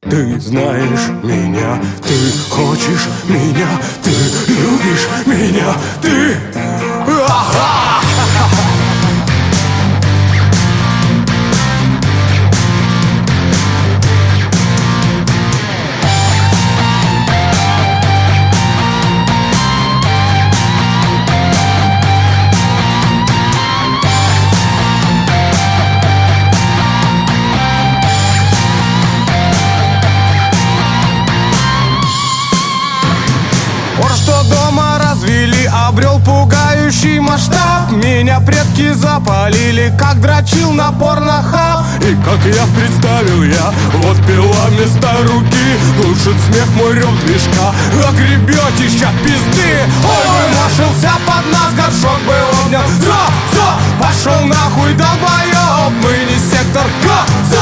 Ты знаешь меня, ты хочешь меня, ты любишь меня, ты... Ага! Что дома развели, обрел пугающий масштаб. Меня предки запалили, как дрочил на порнохаб. И как я представил я, вот пила вместо руки. Глушит смех мой рев движка, огребетища пизды. Ой, вымашился под нас, горшок бы обнял. Пошел нахуй, долбоёб, мы не сектор Газа.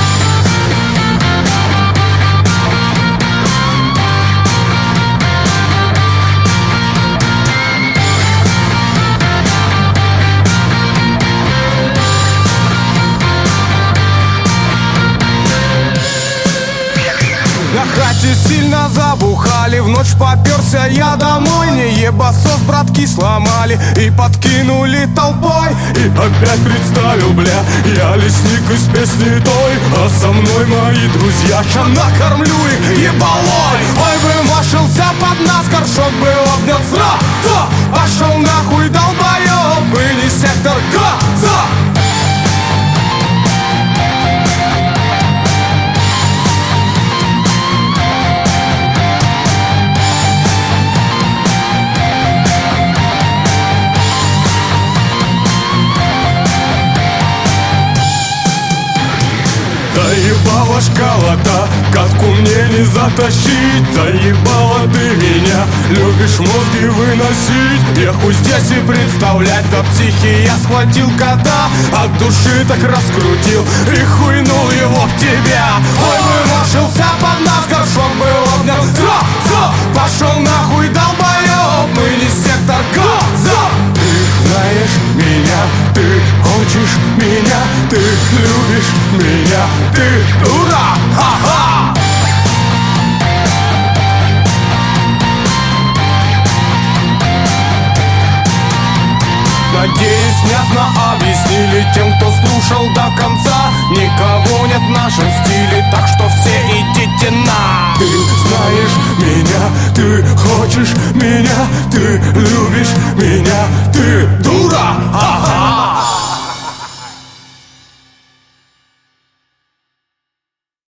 На хате сильно забухали, в ночь попёрся я домой. Не ебасос братки сломали и подкинули толпой. И опять представил, бля, я лесник из песни той, а со мной мои друзья, ща накормлю их ебалой. Ой, вымашился под нас, горшок бы обнял сразу. Пошел нахуй, долбоёб, мы не сектор Газа. Заебала шкала-то, катку мне не затащить. Заебала ты меня, любишь мозги выносить. Я хуй здесь и представлять, до психи я схватил кота. От души так раскрутил и хуйнул его в тебя. Ой, вымашился под нас, горшок бы обнял. Пошел нахуй, долбоёб, мы не сектор Газа. Ты знаешь меня, ты хочешь меня, ты любишь меня, ты дура, ха-ха! Надеюсь, внятно объяснили тем, кто слушал до конца. Никого нет в нашем стиле.